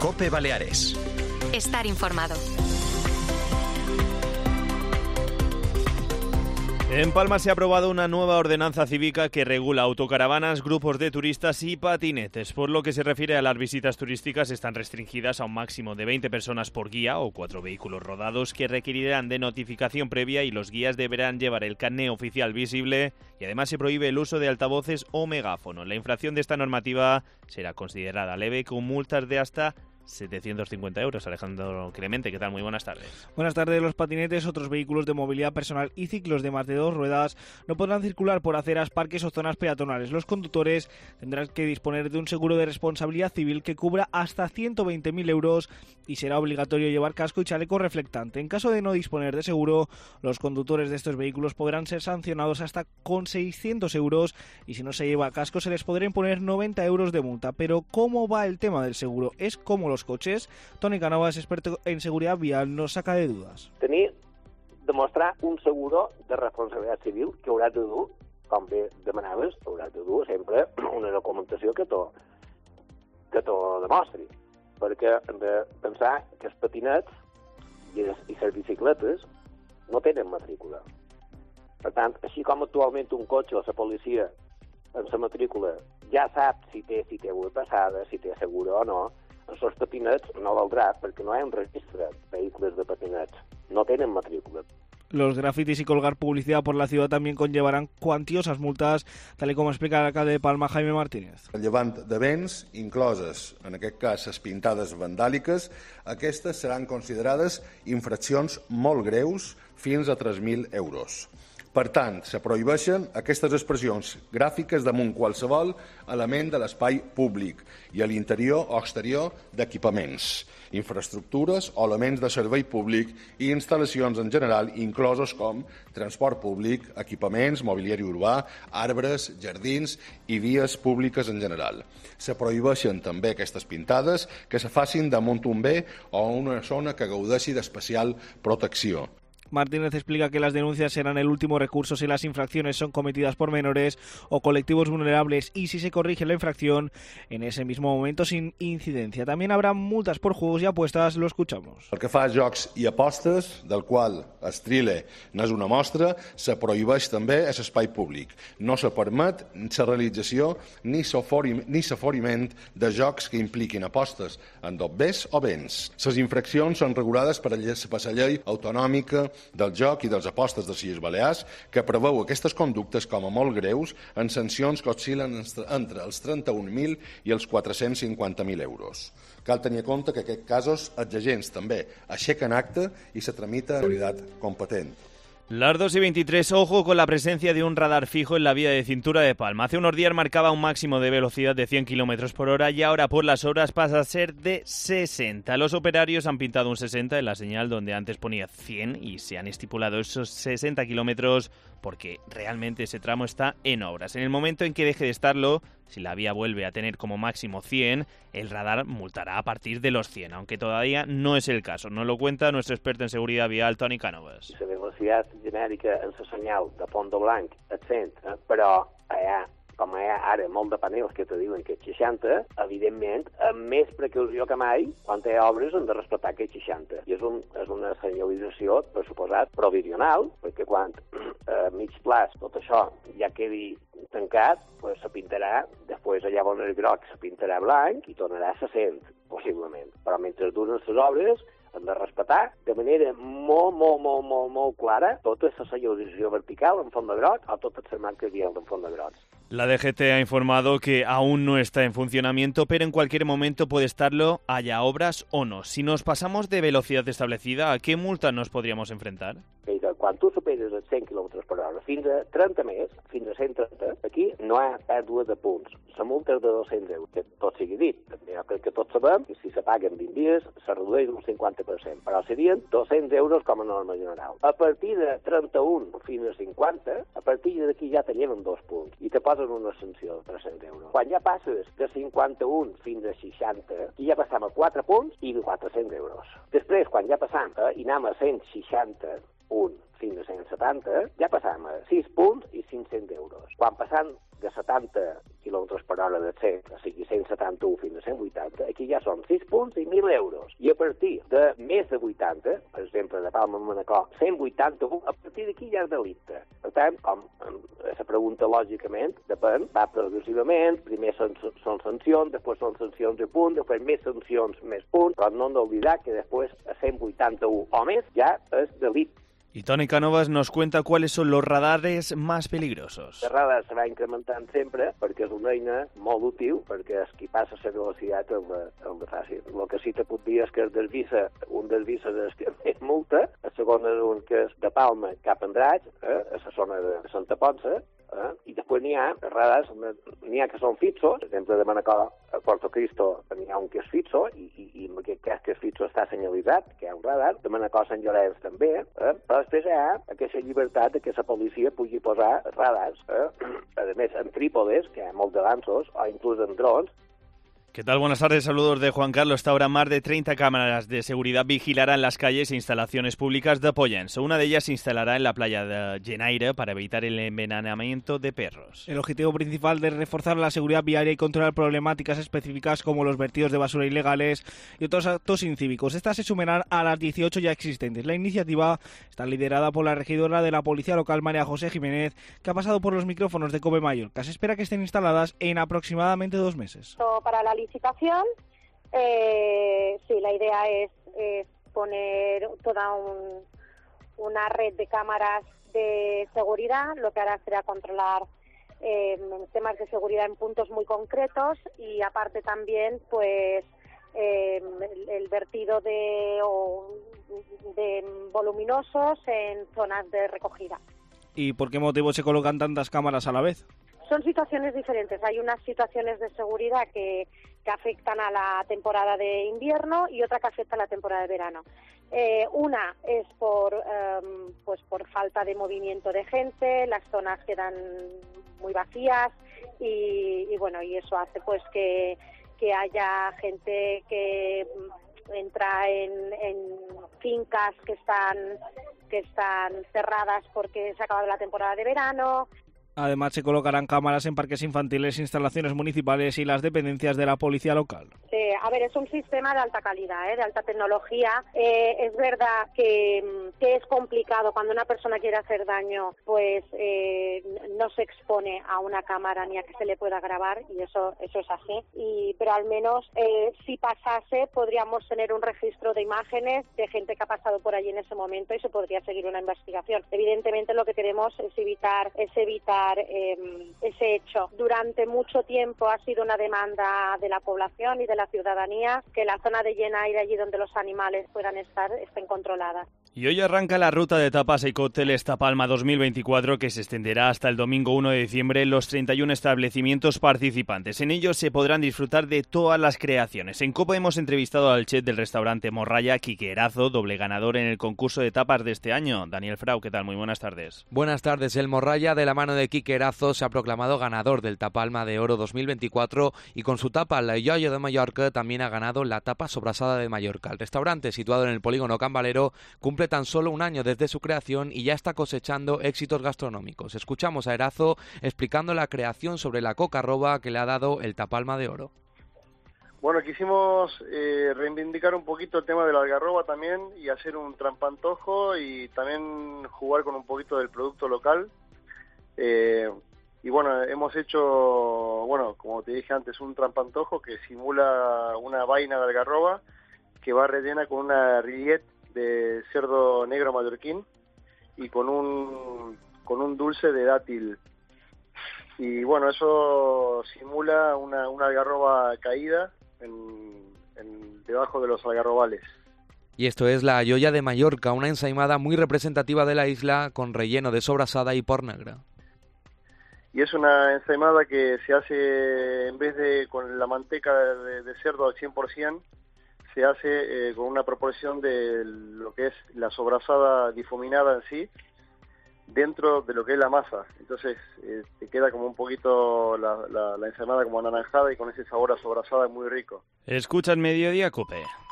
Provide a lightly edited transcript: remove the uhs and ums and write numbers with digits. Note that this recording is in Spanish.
COPE Baleares. Estar informado. En Palma se ha aprobado una nueva ordenanza cívica que regula autocaravanas, grupos de turistas y patinetes. Por lo que se refiere a las visitas turísticas, están restringidas a un máximo de 20 personas por guía o 4 vehículos rodados que requerirán de notificación previa y los guías deberán llevar el carné oficial visible y además se prohíbe el uso de altavoces o megáfono. La infracción de esta normativa será considerada leve con multas de hasta 750 euros. Alejandro Clemente, ¿qué tal? Muy buenas tardes. Buenas tardes. Los patinetes, otros vehículos de movilidad personal y ciclos de más de 2 ruedas no podrán circular por aceras, parques o zonas peatonales. Los conductores tendrán que disponer de un seguro de responsabilidad civil que cubra hasta 120.000 euros y será obligatorio llevar casco y chaleco reflectante. En caso de no disponer de seguro, los conductores de estos vehículos podrán ser sancionados hasta con 600 euros y si no se lleva casco se les podrá imponer 90 euros de multa. Pero ¿cómo va el tema del seguro? ¿Es como los coches? Toni Canovas, experto en seguridad vial, nos saca de dudes. Tenir, demostrar un seguro de responsabilitat civil que hauràs de dur, com bé demanaves, hauràs de dur sempre una documentació que t'ho demostri. Perquè hem de pensar que els patinets i les bicicletes no tenen matrícula. Per tant, així com actualment un cotxe o la policia en la matrícula ja sap si té passada, si té seguro o no, els patinets no valdrà perquè no hi ha un registre de vehicles de patinets. No tenen matrícula. Los grafitis y colgar publicidad por la ciudad también conllevarán cuantiosas multas, tal y como explica el alcalde de Palma, Jaime Martínez. El llevant de béns, incloses, en aquest cas, les pintades vandàliques, aquestes seran considerades infraccions molt greus fins a 3.000 euros. Per tant, se prohibeixen aquestes expressions gràfiques damunt qualsevol element de l'espai públic i a l'interior o exterior d'equipaments, infraestructures o elements de servei públic i instal·lacions en general, inclosos com transport públic, equipaments, mobiliari urbà, arbres, jardins i vies públiques en general. Se prohibeixen també aquestes pintades que se facin damunt un bé o una zona que gaudeixi d'especial protecció. Martínez explica que las denuncias serán el último recurso si las infracciones son cometidas por menores o colectivos vulnerables y si se corrige la infracción en ese mismo momento sin incidencia. También habrá multas por juegos y apuestas, lo escuchamos. El que fa jocs i apostes, del qual Estrile n'és una mostra, se prohibeix també a l'espai públic. No se permet la realització ni l'aforiment de jocs que impliquin apostes en dobbers o béns. Les infraccions són regulades per la llei autonòmica del joc i dels apostes de les Illes Balears, que preveu aquestes conductes com a molt greus en sancions que oscil·len entre els 31.000 i els 450.000 euros. Cal tenir en compte que en aquests casos els agents també aixequen acta i se tramita a l'autoritat competent. Las 2:23, ojo con la presencia de un radar fijo en la vía de cintura de Palma. Hace unos días marcaba un máximo de velocidad de 100 km por hora y ahora por las horas pasa a ser de 60. Los operarios han pintado un 60 en la señal donde antes ponía 100 y se han estipulado esos 60 kilómetros porque realmente ese tramo está en obras. En el momento en que deje de estarlo, si la vía vuelve a tener como máximo 100, el radar multará a partir de los 100, aunque todavía no es el caso. Nos lo cuenta nuestro experto en seguridad vial, Toni Canovas. La velocitat genèrica en la senyal de Pont de Blanc és 100, però com hi ha ara molt de panels que te diuen que és 60, evidentment, amb més precaució que mai, quan hi ha obres hem de respectar aquest 60. I és una senyalització, per suposat, provisional, perquè quan a mig plaç tot això ja quedi tancat, pues se pintarà, després allà on és groc se pintarà blanc i tornarà a 100, possiblement. Però mentre duren les obres hem de respetar de manera molt clara tota la senyalització vertical en font de groc o totes les marques vials en font de groc. La DGT ha informado que aún no está en funcionamiento, pero en cualquier momento puede estarlo, haya obras o no. Si nos pasamos de velocidad establecida, ¿a qué multa nos podríamos enfrentar? Quan tu superes els 100 km per hora fins a 30 més, fins a 130, aquí no hi ha pèrdua de punts. La multa és de 200 euros, que tot sigui dit. Jo crec que tots sabem que si se paguen 20 dies se redueix un 50%, però serien 200 euros com a norma general. A partir de 31 fins a 50, a partir d'aquí ja te lleven 2 punts i te posen una sanció de 300 euros. Quan ja passes de 51 fins a 60, aquí ja passam a 4 punts i 400 euros. Després, quan ja passam i anem a 161 fins a 170, ja passam a 6 punts i 500 euros. Quan passam de 70 km per hora de 100, o sigui 171 fins a 180, aquí ja són 6 punts i 1.000 euros. I a partir de més de 80, per exemple, de Palma a Manacor, 181, a partir d'aquí ja és delicte. Per tant, com se pregunta lògicament, depèn, va progressivament, primer són sancions, després són sancions de punt, després més sancions, més punts, però no hem d'oblidar que després a 181 o més ja és delicte. Y Toni Canovas nos cuenta cuáles son los radares más peligrosos. El radar se va incrementant sempre perquè és una eina molt útil, perquè és qui passa la velocitat el de fàcil. El que sí te puc dir és que un desvisa és que més multa, el segon és un que és de Palma cap a Andratx, a la zona de Santa Ponça, i després n'hi ha radars, n'hi ha que són fixos, per exemple de Manacor a Porto Cristo n'hi ha un que és fixo, i en aquest cas que és fixo està senyalitzat, que hi ha un radar, de Manacor a Sant Llorenç també, però després hi ha aquesta llibertat que la policia pugui posar radars, a més en trípodes, que hi ha molt d'avanços, o inclús en drons. ¿Qué tal? Buenas tardes, saludos de Juan Carlos. Hasta ahora más de 30 cámaras de seguridad vigilarán las calles e instalaciones públicas de Pollença. Una de ellas se instalará en la playa de Genaire para evitar el envenenamiento de perros. El objetivo principal es reforzar la seguridad viaria y controlar problemáticas específicas como los vertidos de basura ilegales y otros actos incívicos. Estas se sumarán a las 18 ya existentes. La iniciativa está liderada por la regidora de la Policía Local, María José Jiménez, que ha pasado por los micrófonos de COPE Mallorca. Se espera que estén instaladas en aproximadamente 2 meses. Para la licitación, sí, la idea es poner toda una red de cámaras de seguridad. Lo que hará será controlar temas de seguridad en puntos muy concretos y aparte también pues el vertido de voluminosos en zonas de recogida. ¿Y por qué motivo se colocan tantas cámaras a la vez? Son situaciones diferentes. Hay unas situaciones de seguridad que afectan a la temporada de invierno y otra que afecta a la temporada de verano. Una es por falta de movimiento de gente, las zonas quedan muy vacías y bueno, y eso hace pues que haya gente que entra en fincas que están cerradas porque se ha acabado la temporada de verano. Además, se colocarán cámaras en parques infantiles, instalaciones municipales y las dependencias de la policía local. A ver, es un sistema de alta calidad, de alta tecnología. Es verdad que es complicado cuando una persona quiere hacer daño, pues no se expone a una cámara ni a que se le pueda grabar, y eso es así. Pero al menos, si pasase, podríamos tener un registro de imágenes de gente que ha pasado por allí en ese momento y se podría seguir una investigación. Evidentemente, lo que queremos es evitar ese hecho. Durante mucho tiempo ha sido una demanda de la población y de la ciudadanía que la zona de Genaire, allí donde los animales puedan estar, estén controladas. Y hoy arranca la ruta de tapas y cócteles Tapalma 2024, que se extenderá hasta el domingo 1 de diciembre en los 31 establecimientos participantes. En ellos se podrán disfrutar de todas las creaciones. En COPE hemos entrevistado al chef del restaurante Morralla, Quique Erazo, doble ganador en el concurso de tapas de este año. Daniel Frau, ¿qué tal? Muy buenas tardes. Buenas tardes. El Morralla, de la mano de Quique Erazo, se ha proclamado ganador del Tapalma de Oro 2024 y con su tapa La Joia de Mallorca también ha ganado la tapa sobrasada de Mallorca. El restaurante, situado en el polígono Can Valero, cumple tan solo un año desde su creación y ya está cosechando éxitos gastronómicos. Escuchamos a Erazo explicando la creación sobre la coca-roba que le ha dado el Tapalma de Oro. Bueno, quisimos reivindicar un poquito el tema de la algarroba también y hacer un trampantojo y también jugar con un poquito del producto local. Y bueno, hemos hecho, bueno, como te dije antes, un trampantojo que simula una vaina de algarroba que va rellena con una rillette de cerdo negro mallorquín y con un dulce de dátil. Y bueno, eso simula una algarroba caída debajo de los algarrobales. Y esto es la Joia de Mallorca, una ensaimada muy representativa de la isla con relleno de sobrasada y por negra. Y es una ensaimada que se hace, en vez de con la manteca de cerdo al 100%, se hace con una proporción de lo que es la sobrasada difuminada en sí, dentro de lo que es la masa. Entonces te queda como un poquito la ensaimada como anaranjada y con ese sabor a sobrasada muy rico. Escucha en Mediodía COPE.